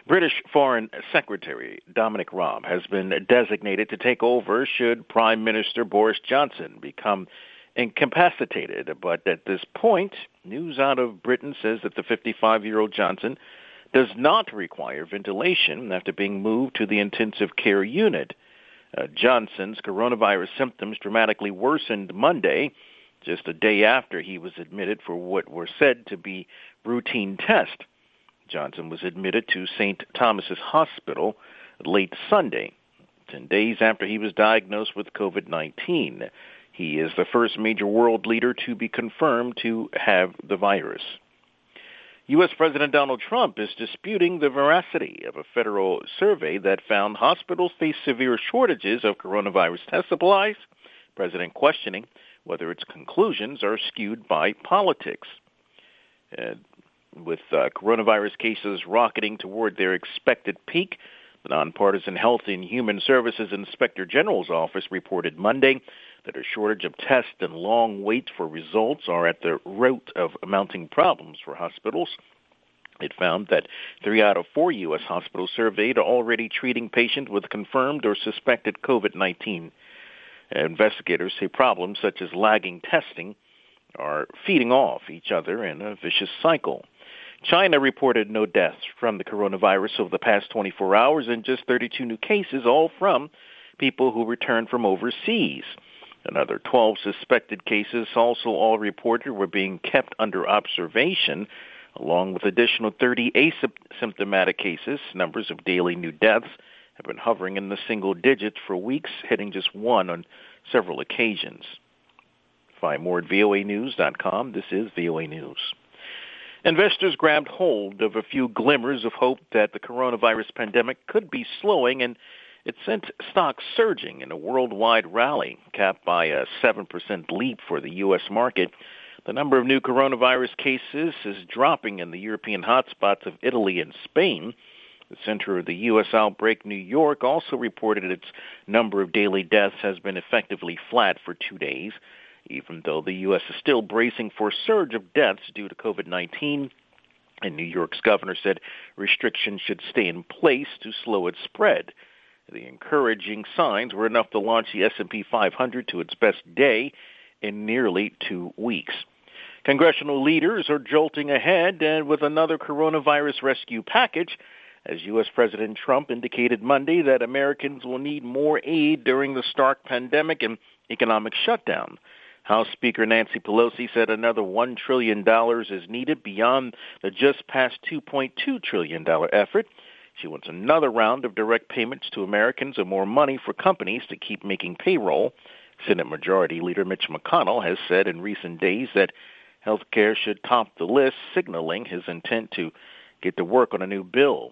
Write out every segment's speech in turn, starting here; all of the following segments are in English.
British Foreign Secretary Dominic Raab has been designated to take over should Prime Minister Boris Johnson become incapacitated. But at this point, news out of Britain says that the 55-year-old Johnson does not require ventilation after being moved to the intensive care unit. Johnson's coronavirus symptoms dramatically worsened Monday, just a day after he was admitted for what were said to be routine tests. Johnson was admitted to St. Thomas's Hospital late Sunday, 10 days after he was diagnosed with COVID-19. He is the first major world leader to be confirmed to have the virus. U.S. President Donald Trump is disputing the veracity of a federal survey that found hospitals face severe shortages of coronavirus test supplies, President questioning whether its conclusions are skewed by politics. With coronavirus cases rocketing toward their expected peak, the Nonpartisan Health and Human Services Inspector General's office reported Monday that a shortage of tests and long waits for results are at the root of mounting problems for hospitals. It found that 3 out of 4 U.S. hospitals surveyed are already treating patients with confirmed or suspected COVID-19. Investigators say problems such as lagging testing are feeding off each other in a vicious cycle. China reported no deaths from the coronavirus over the past 24 hours and just 32 new cases, all from people who returned from overseas. Another 12 suspected cases, also all reported, were being kept under observation, along with additional 30 asymptomatic cases. Numbers of daily new deaths have been hovering in the single digits for weeks, hitting just 1 on several occasions. Find more at voanews.com. This is VOA News. Investors grabbed hold of a few glimmers of hope that the coronavirus pandemic could be slowing, and it sent stocks surging in a worldwide rally, capped by a 7% leap for the U.S. market. The number of new coronavirus cases is dropping in the European hotspots of Italy and Spain. The center of the U.S. outbreak, New York, also reported its number of daily deaths has been effectively flat for 2 days. Even though the U.S. is still bracing for a surge of deaths due to COVID-19, and New York's governor said restrictions should stay in place to slow its spread. The encouraging signs were enough to launch the S&P 500 to its best day in nearly 2 weeks. Congressional leaders are jolting ahead and with another coronavirus rescue package, as U.S. President Trump indicated Monday that Americans will need more aid during the stark pandemic and economic shutdown. House Speaker Nancy Pelosi said another $1 trillion is needed beyond the just past $2.2 trillion effort. She wants another round of direct payments to Americans and more money for companies to keep making payroll. Senate Majority Leader Mitch McConnell has said in recent days that health care should top the list, signaling his intent to get to work on a new bill.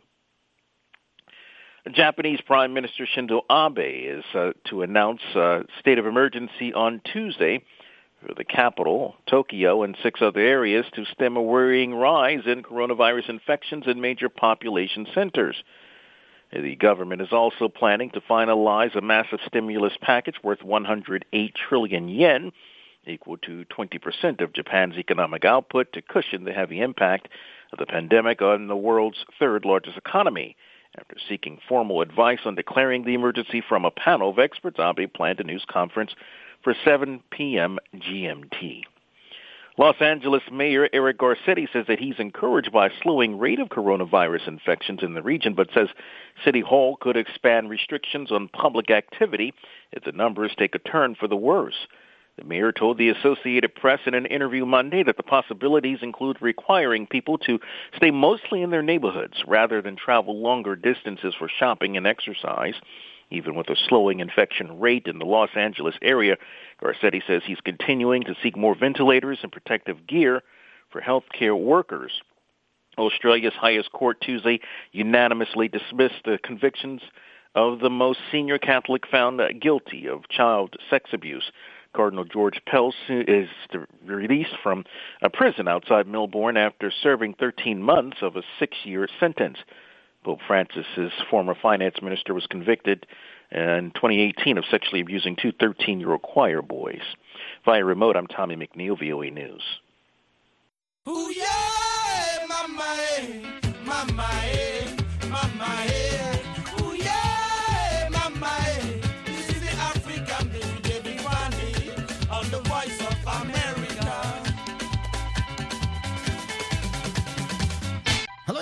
Japanese Prime Minister Shinzo Abe is to announce a state of emergency on Tuesday for the capital, Tokyo, and 6 other areas to stem a worrying rise in coronavirus infections in major population centers. The government is also planning to finalize a massive stimulus package worth 108 trillion yen, equal to 20% of Japan's economic output, to cushion the heavy impact of the pandemic on the world's third-largest economy. After seeking formal advice on declaring the emergency from a panel of experts, Abe planned a news conference for 7 p.m. GMT. Los Angeles Mayor Eric Garcetti says that he's encouraged by a slowing rate of coronavirus infections in the region, but says City Hall could expand restrictions on public activity if the numbers take a turn for the worse. The mayor told the Associated Press in an interview Monday that the possibilities include requiring people to stay mostly in their neighborhoods rather than travel longer distances for shopping and exercise. Even with a slowing infection rate in the Los Angeles area, Garcetti says he's continuing to seek more ventilators and protective gear for healthcare workers. Australia's highest court Tuesday unanimously dismissed the convictions of the most senior Catholic found guilty of child sex abuse. Cardinal George Pell is released from a prison outside Melbourne after serving 13 months of a 6-year sentence. Pope Francis's former finance minister was convicted in 2018 of sexually abusing 2 13-year-old choir boys. Via remote, I'm Tommy McNeil, VOA News. Ooh, yeah, mama, mama, mama.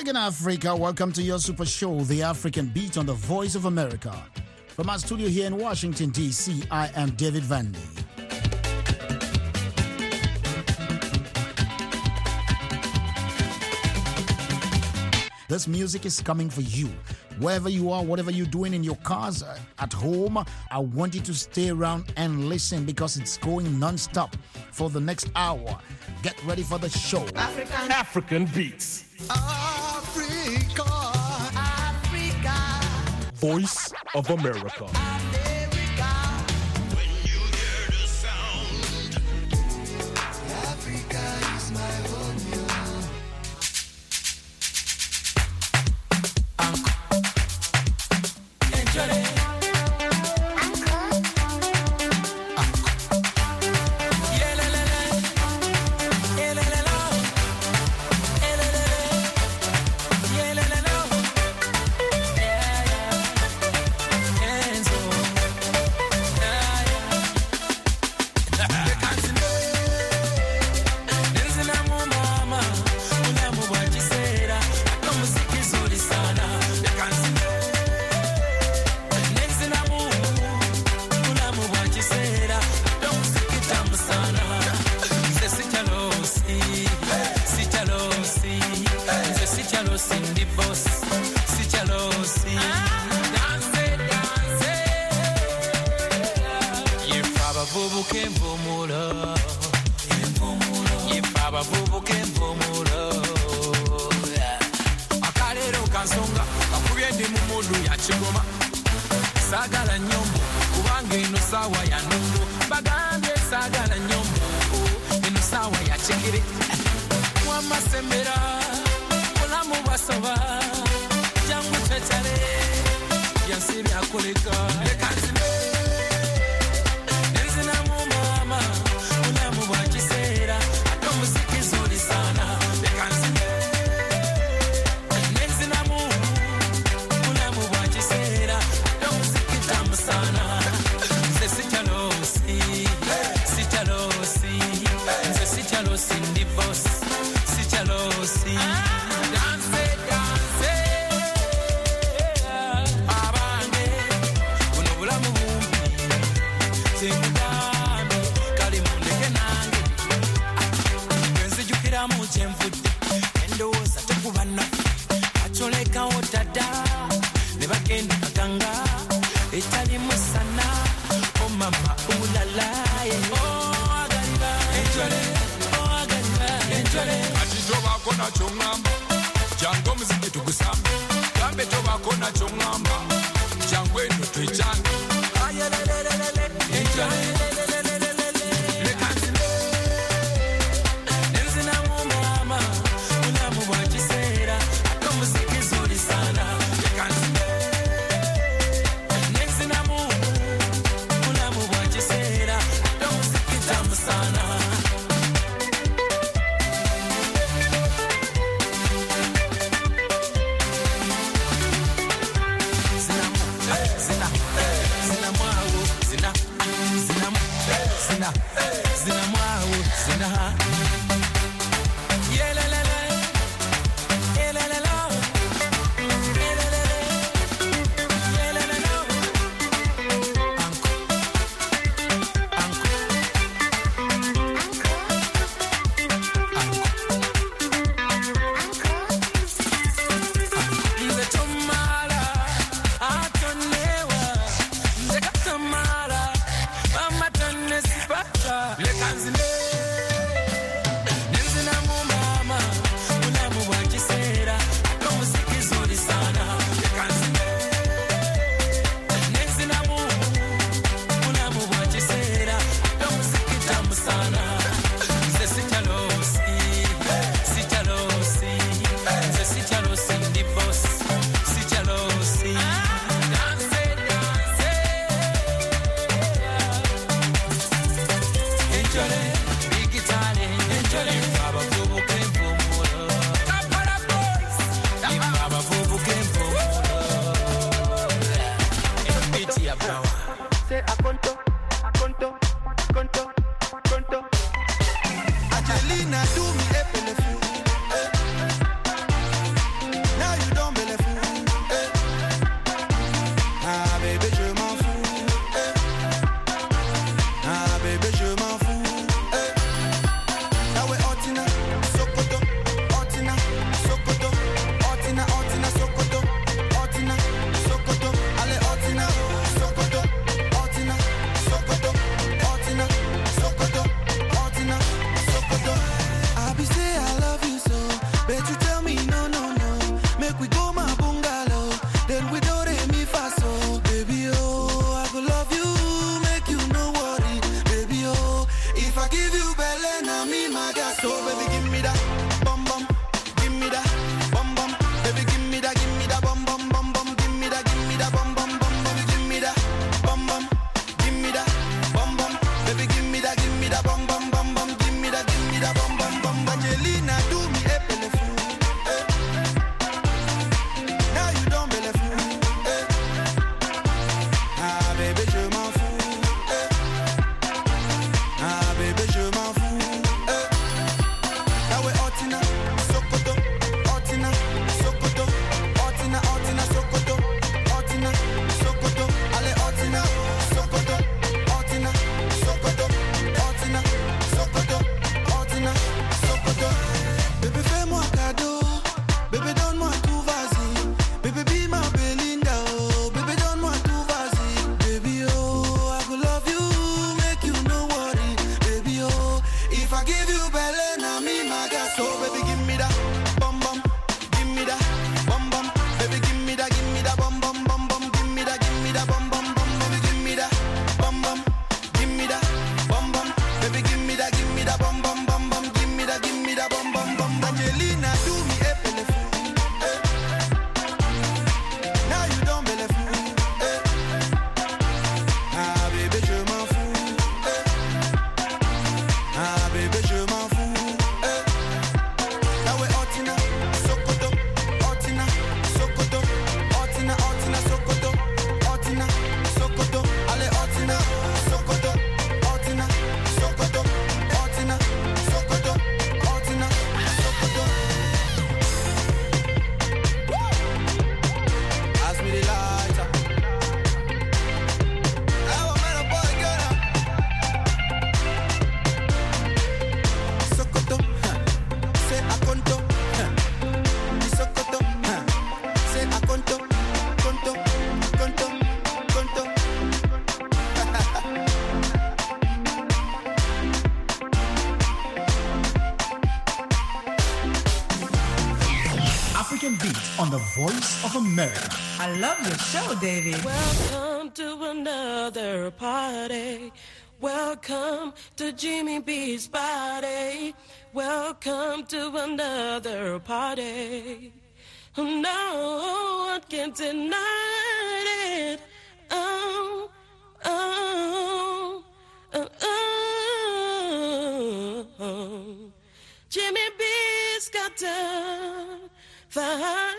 Morning Africa, welcome to your super show, The African Beat on the Voice of America. From our studio here in Washington, D.C., I am David Vandy. This music is coming for you. Wherever you are, whatever you're doing in your cars, at home, I want you to stay around and listen because it's going non-stop for the next hour. Get ready for the show. African Beats. Africa. Voice of America. When you hear the sound, Africa is my home. Sagala nyombo kubanga ino sawa ya nungu bagambye sagala nyombo ino sawa ya chigiri wamasembera mulamu basoba jangu tetale yansibi akoleka lekanzime nenzina mu mama mulamu bwa kisera atomuziki zuri sana lekanzime nenzina mu mulamu bwa kisera sana se sitalosi ndi boss sitalosi dance abange buno bulamu bumbi tekugambe kali mundeke nange gwenzijukira mu kyenvudde endowooza tekubana acolekawo dada ne bagenda kaganga etali musana oh mama ulalaye oh agaliba enjole ati tobako nakyo ŋŋamba jangu omuziki tugusambe gambe tobako nakyo ŋŋamba jangu eno twekyange nenzina mu mama mulamu bwa kiseera ate omuziki zuri sana Zina on the Voice of America. I love your show, Davey. Welcome to another party. Welcome to Jimmy B's party. Welcome to another party. No one can deny it. Oh, oh, oh, oh. Jimmy B's got to fight.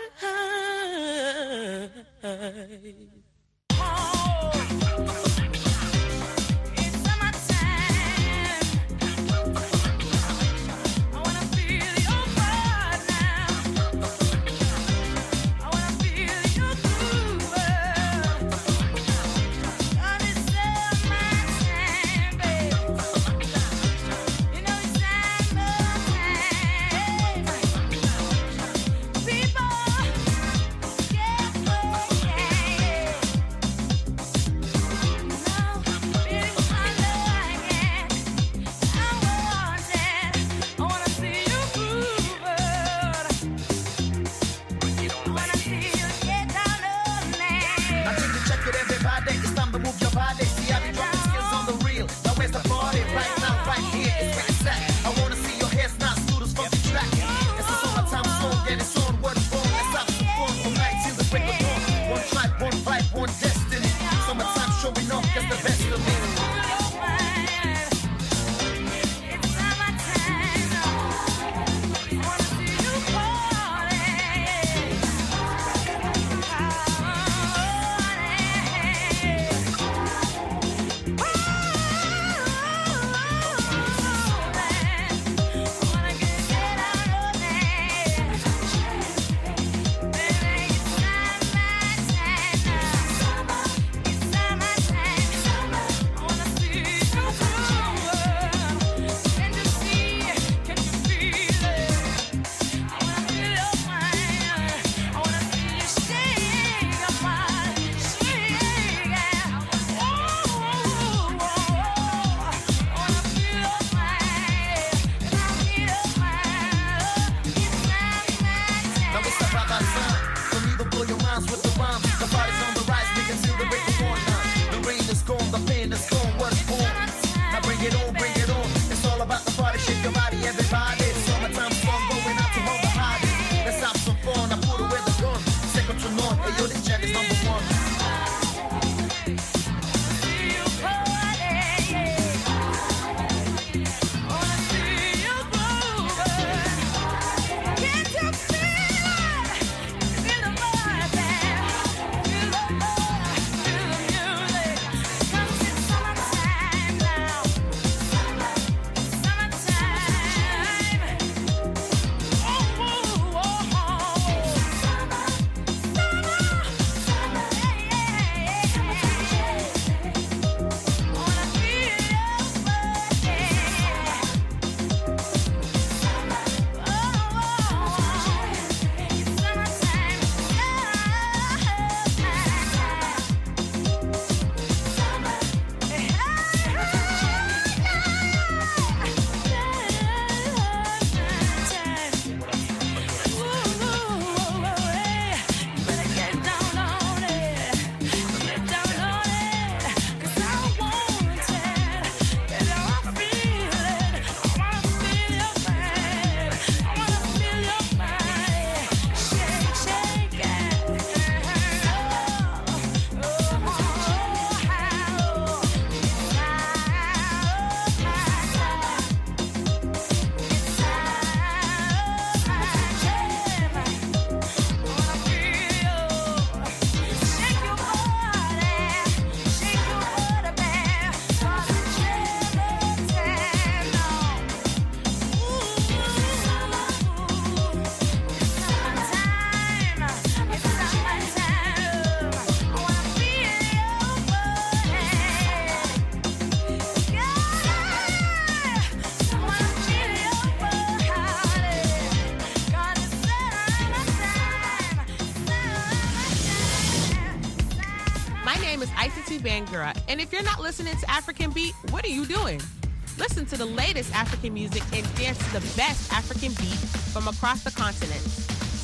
Bangura. And if you're not listening to African Beat, what are you doing? Listen to the latest African music and dance to the best African beat from across the continent.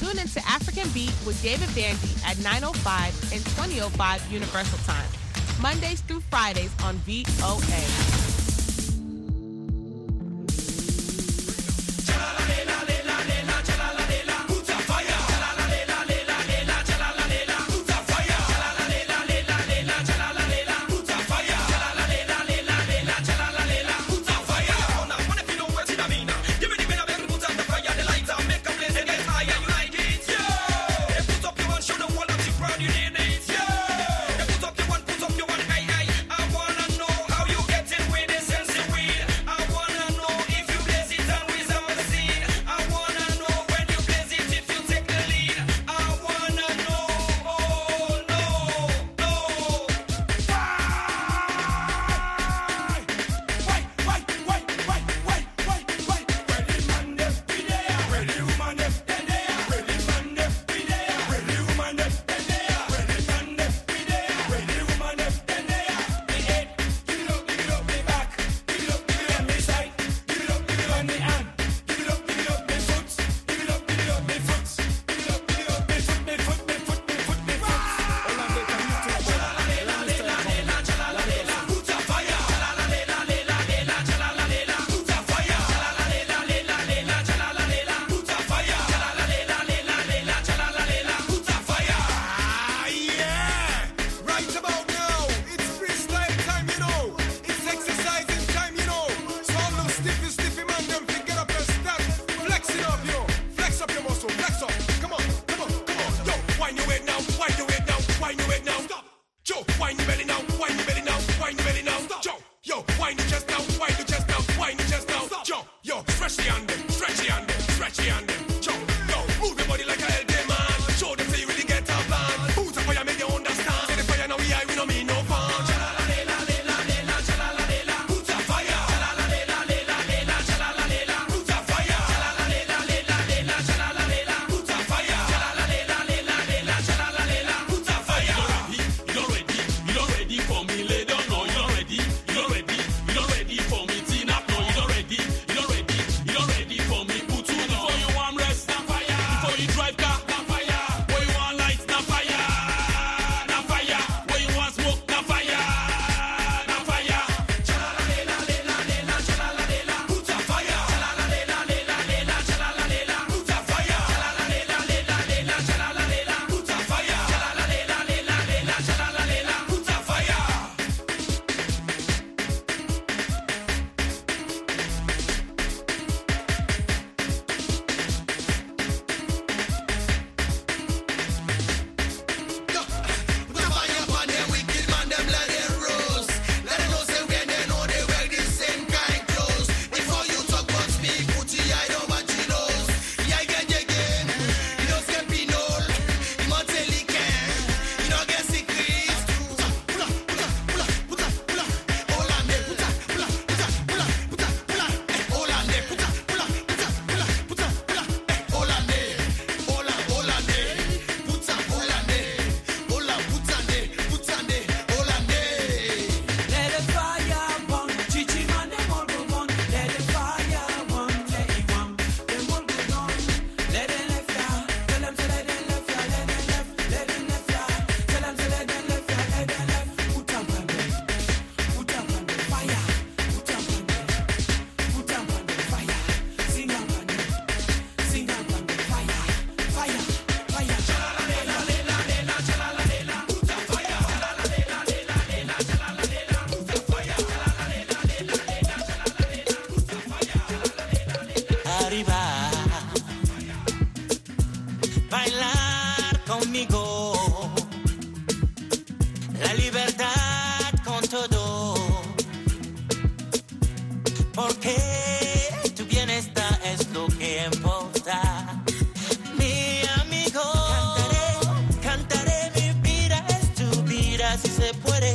Tune into African Beat with David Bandy at 9:05 and 20:05 Universal Time, Mondays through Fridays on VOA. porque tu bienestar es lo que importa. Mi amigo, cantaré, mi vida es tu vida, si se puede,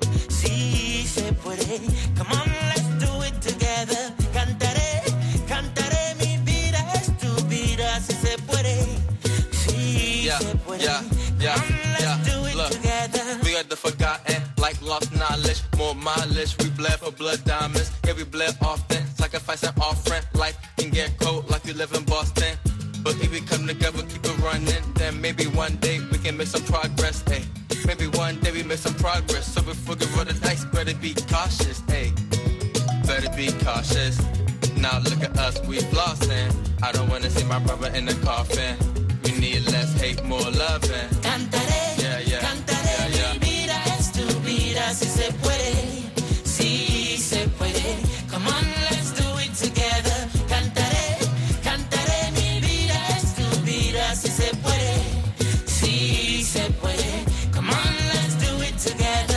si se puede. Come on, let's do it together. Cantaré, mi vida es tu vida, si se puede, si se puede. Come on, let's do it together. We are the forgotten, like lost knowledge, more mileage. We bled for blood diamonds, yeah, we bled often. Sacrifice and offering, life can get cold like you live in Boston. But if we come together, keep it day we can make some progress, hey. Maybe one day we make some progress. So before we roll the dice, better be cautious, hey. Better be cautious. Now look at us, we flossing. I don't wanna see my brother in the coffin. We need less hate, more loving. Cantaré, yeah, yeah, cantaré, yeah, yeah. mi vida es tu vida, si se puede, si se puede. Come on, let's do it together. Cantaré, cantaré, mi vida es tu vida, si se puede, si se puede. Come on, let's do it together.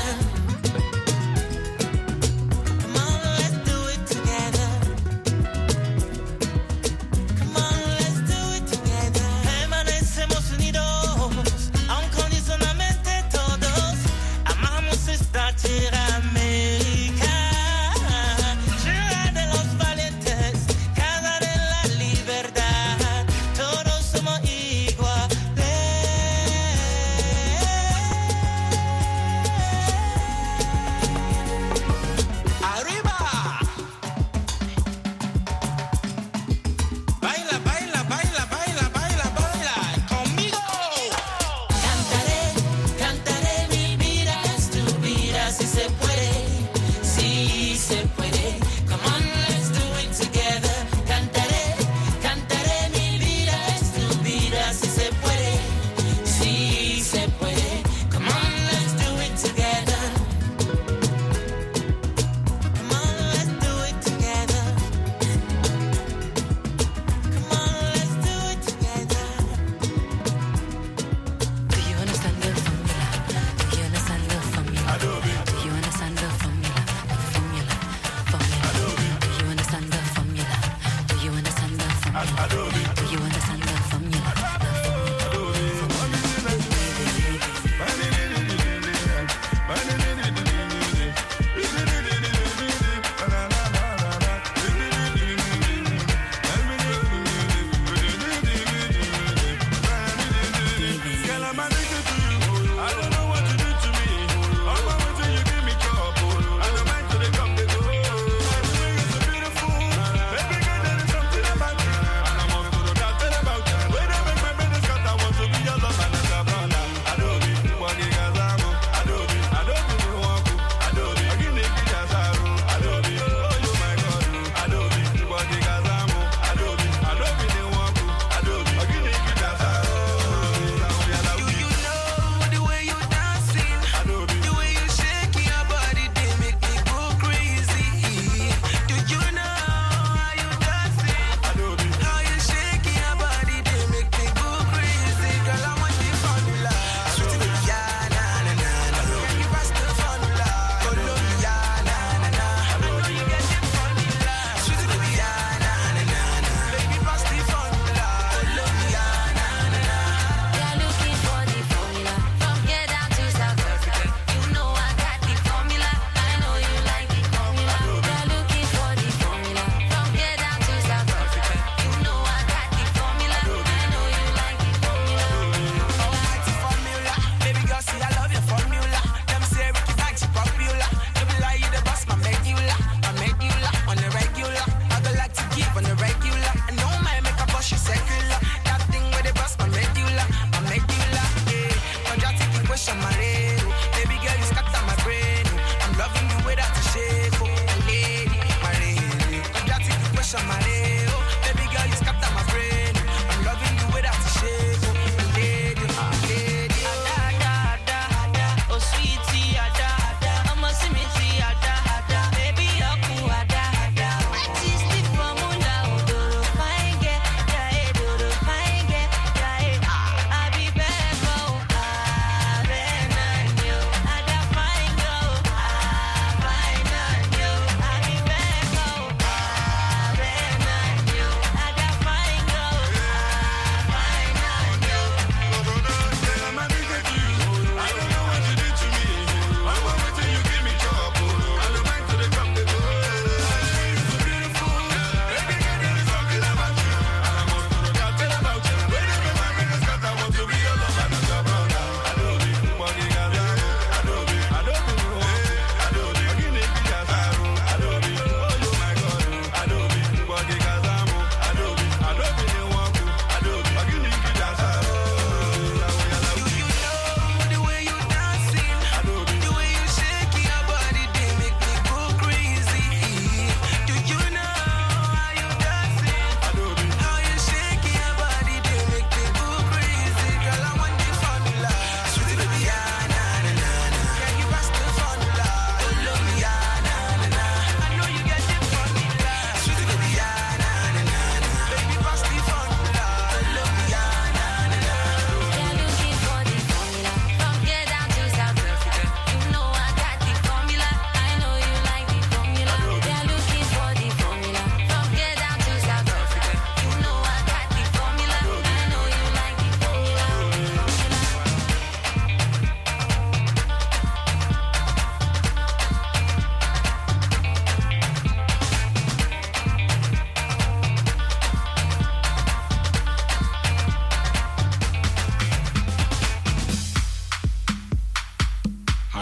Come on, let's do it together. Come on, let's do it together. Permanecemos unidos,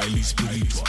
highly spiritual.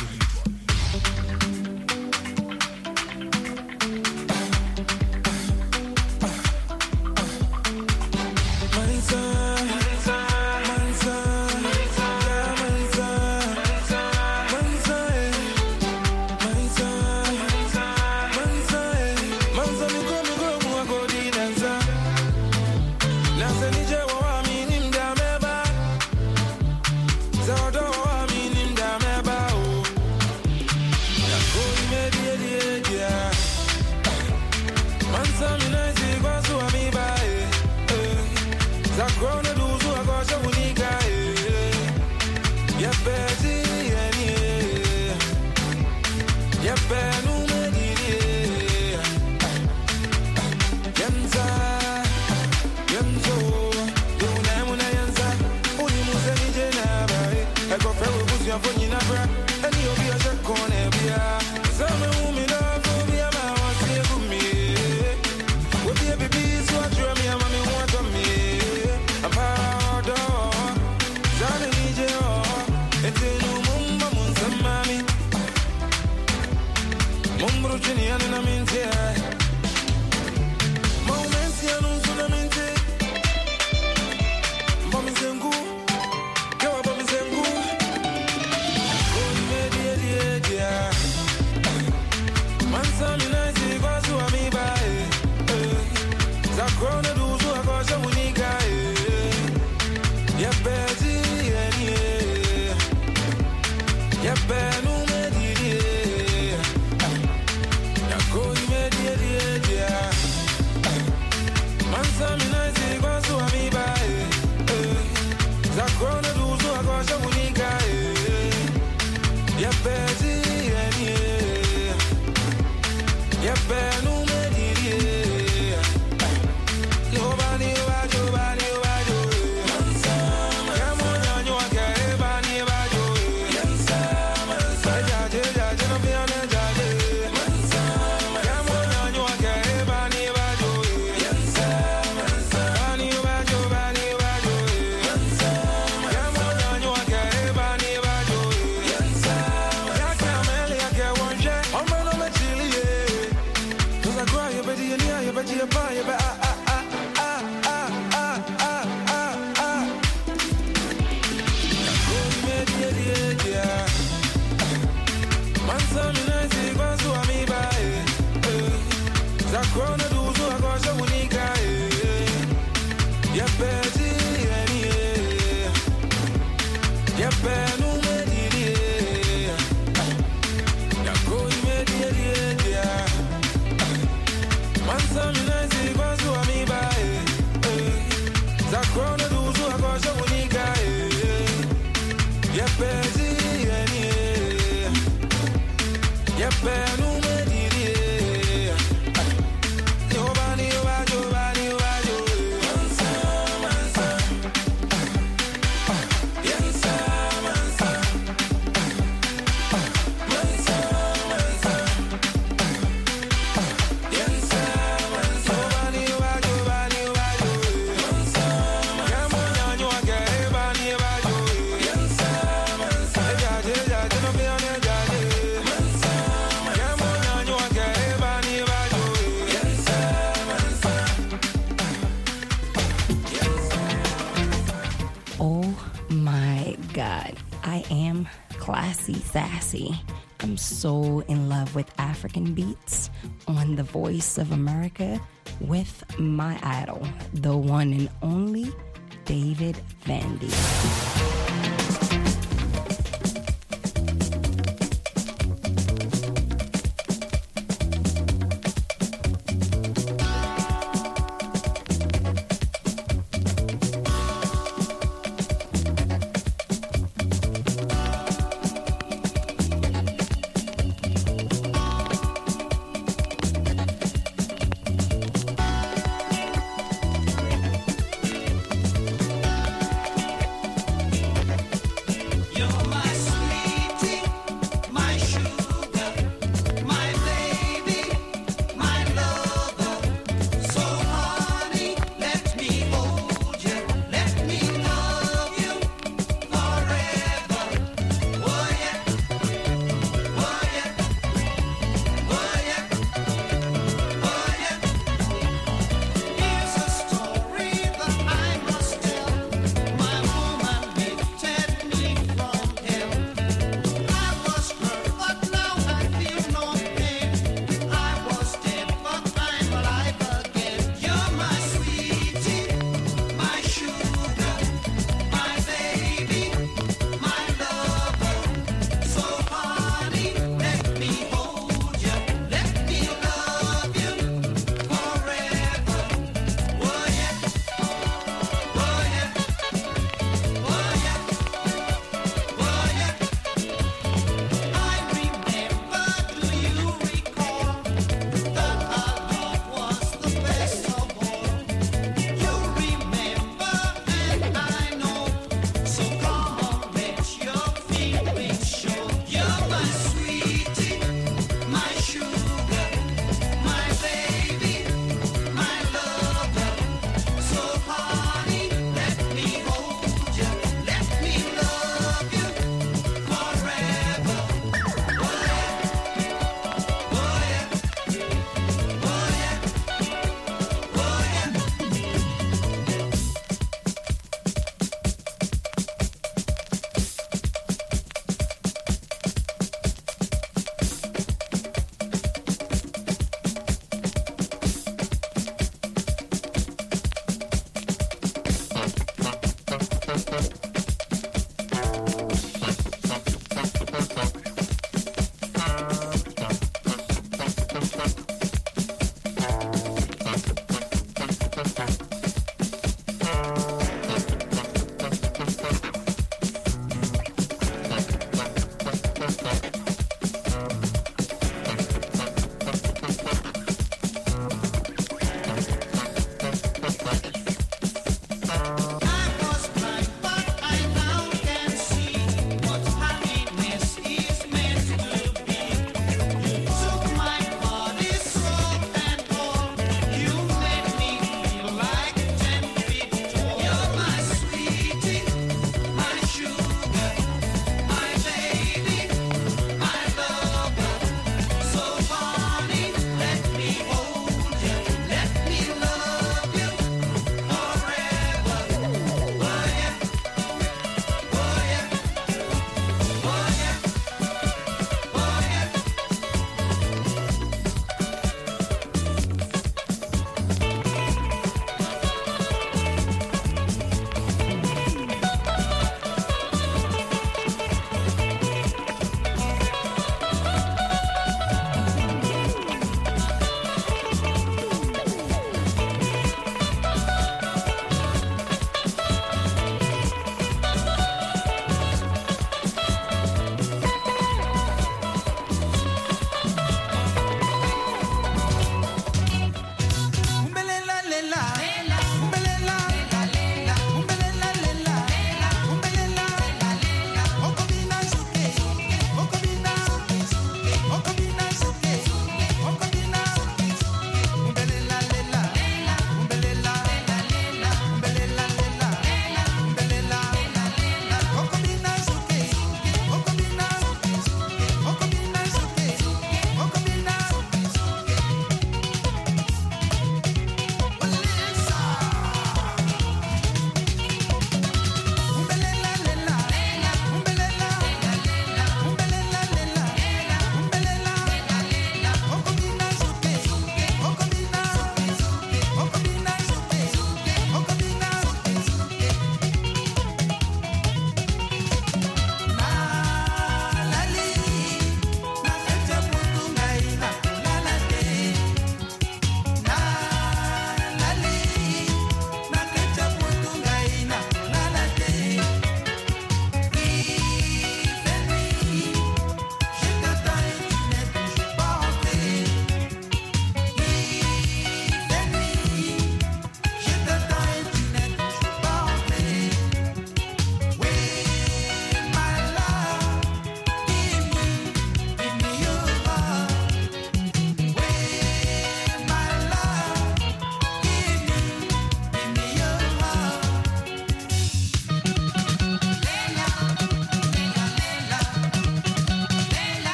Sassy. I'm so in love with African beats on The Voice of America with my idol, the one and only David Vandy.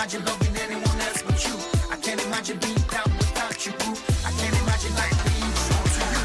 imagine loving anyone else but you. I can't imagine being down without you, boo. I can't imagine life being true to you.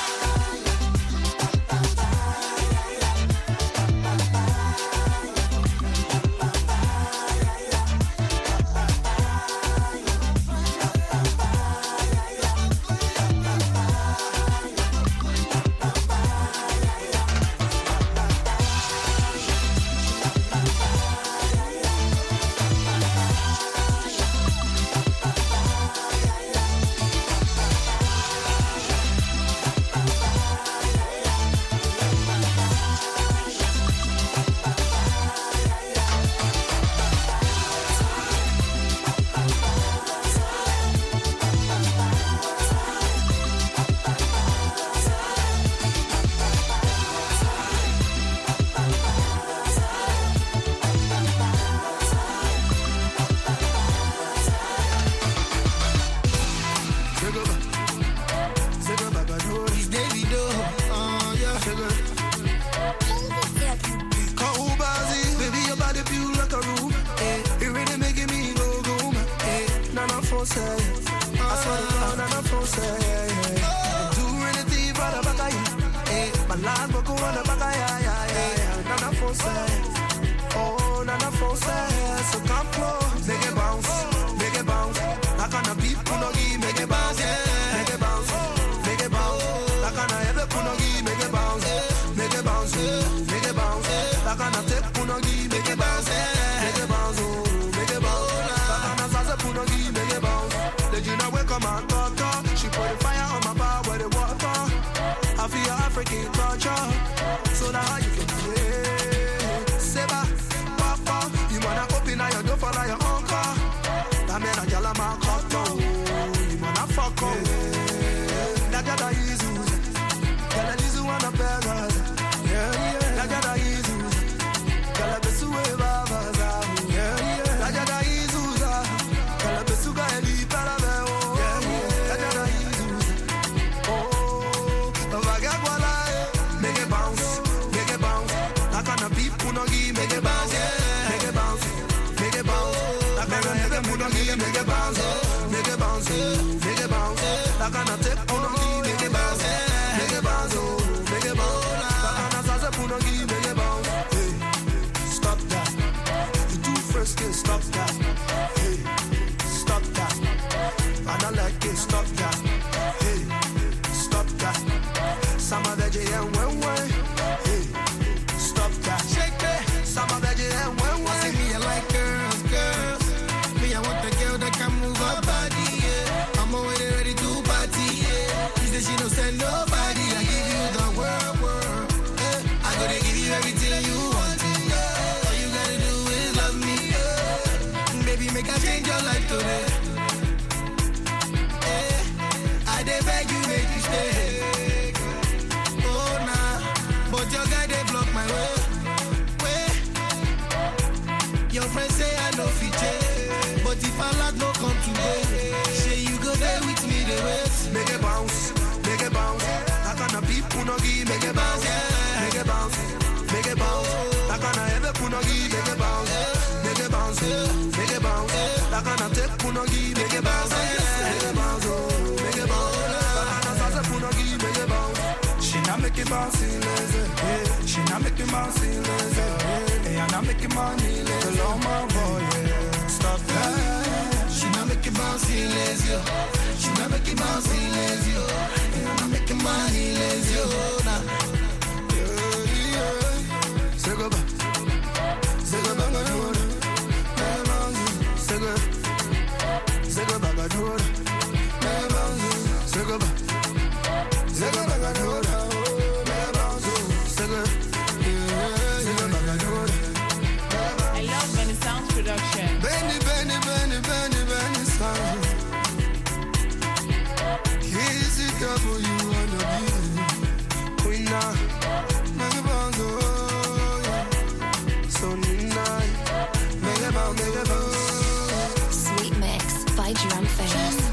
Sweet Mix by Drum Face.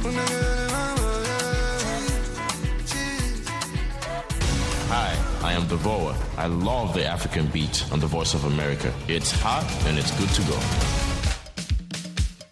Hi, I am Devoa. I love the African beat on the Voice of America. It's hot and it's good to go.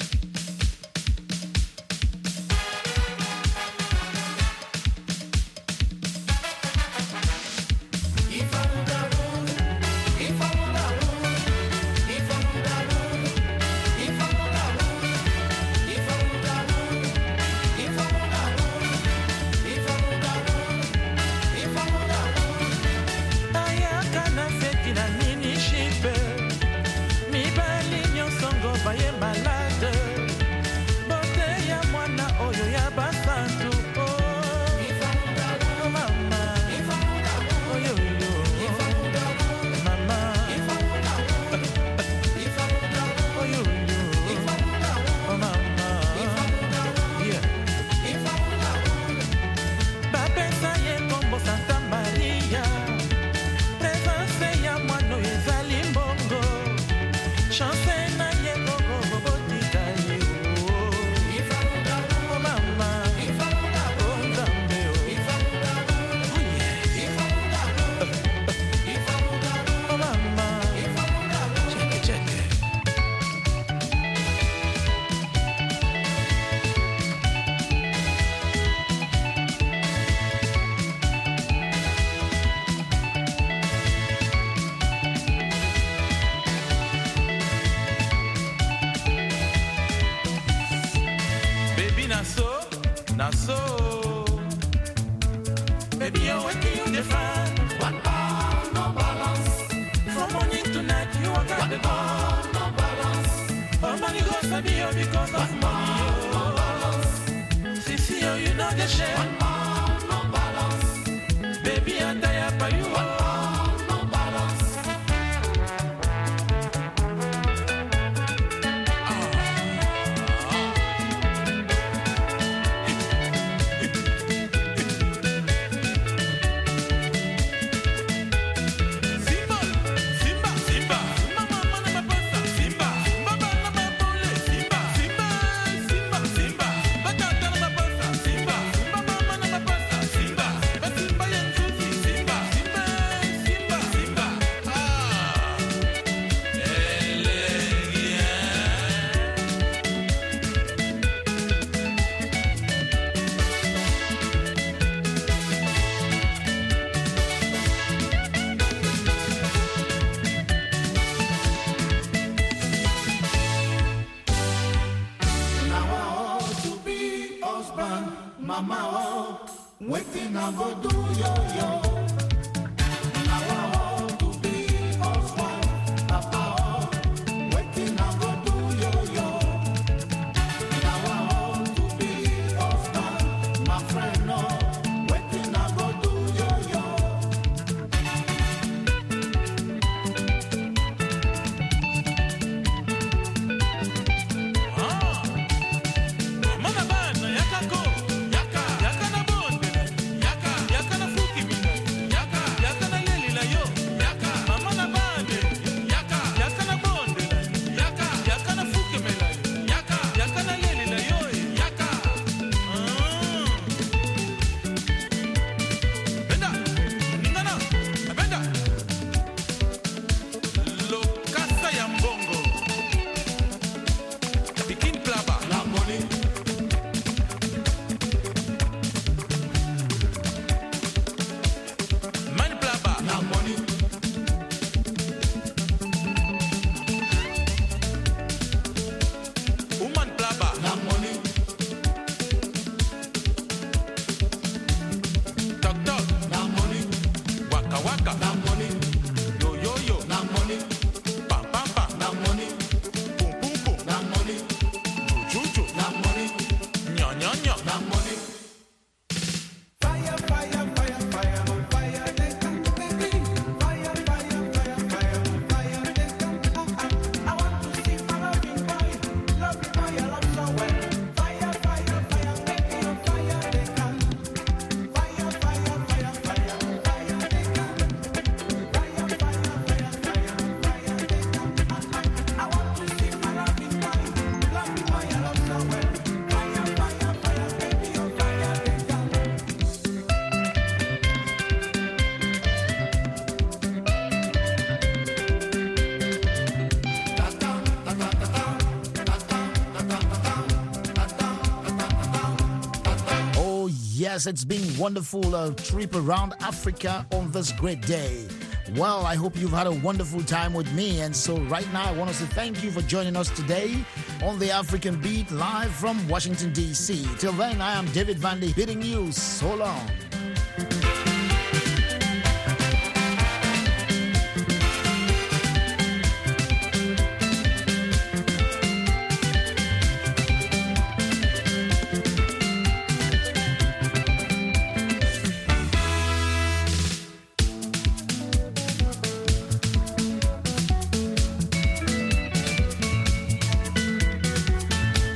Yes, it's been wonderful trip around Africa on this great day. Well, I hope you've had a wonderful time with me. And so right now, I want to say thank you for joining us today on the African Beat live from Washington, D.C. Till then, I am David Vandy bidding you so long.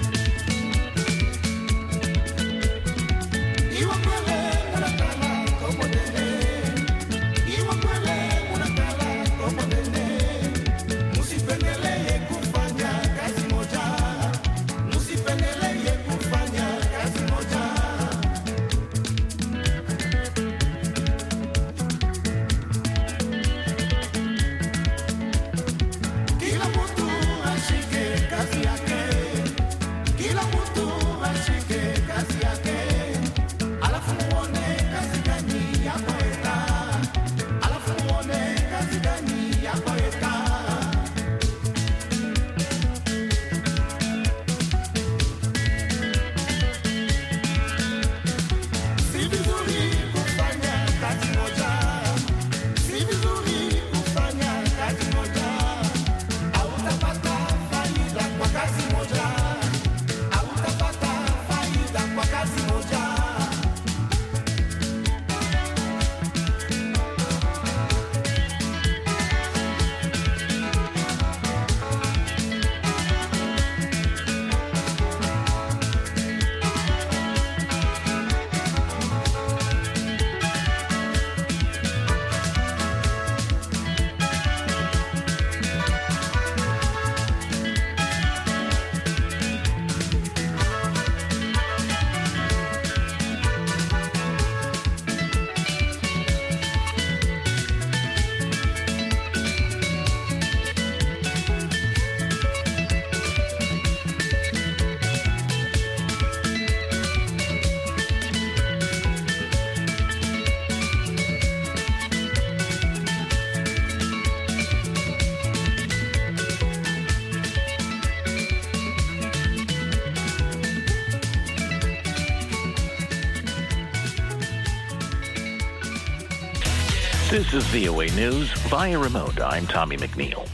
Iwa This is VOA News via remote. I'm Tommy McNeil.